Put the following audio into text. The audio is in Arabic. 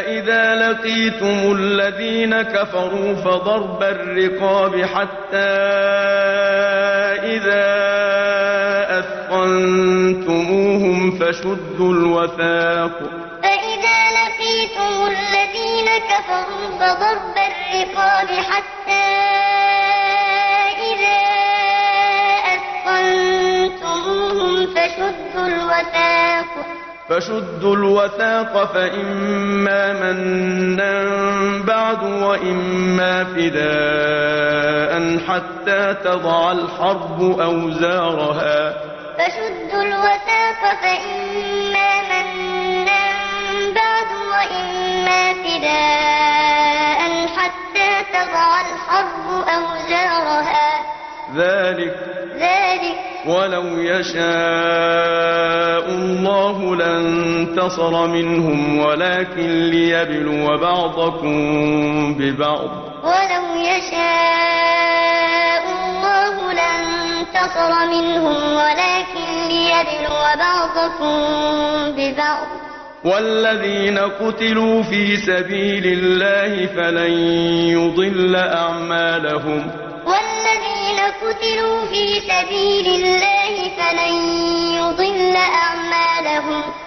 فإذا لقيتم الذين كفروا فضرب الرقاب حتى إذا أثخنتموهم فشدوا الوثاق فضرب الرقاب حتى إذا أثخنتموهم فشدوا الوثاق فإما منا بعد وإما فداء حتى تضع الحرب أوزارها فشدوا الوثاق فإما منا بعد وإما فداء حتى تضع الحرب أوزارها ذلك ولو يشاء الله لانتصر منهم ولكن ليبلو بعضكم ببعض ولو يشاء الله لانتصر منهم ولكن ليبلو بعضكم ببعض والذين قتلوا في سبيل الله فلن يضل أعمالهم قتلوا في سبيل الله فلن يضل أعمالهم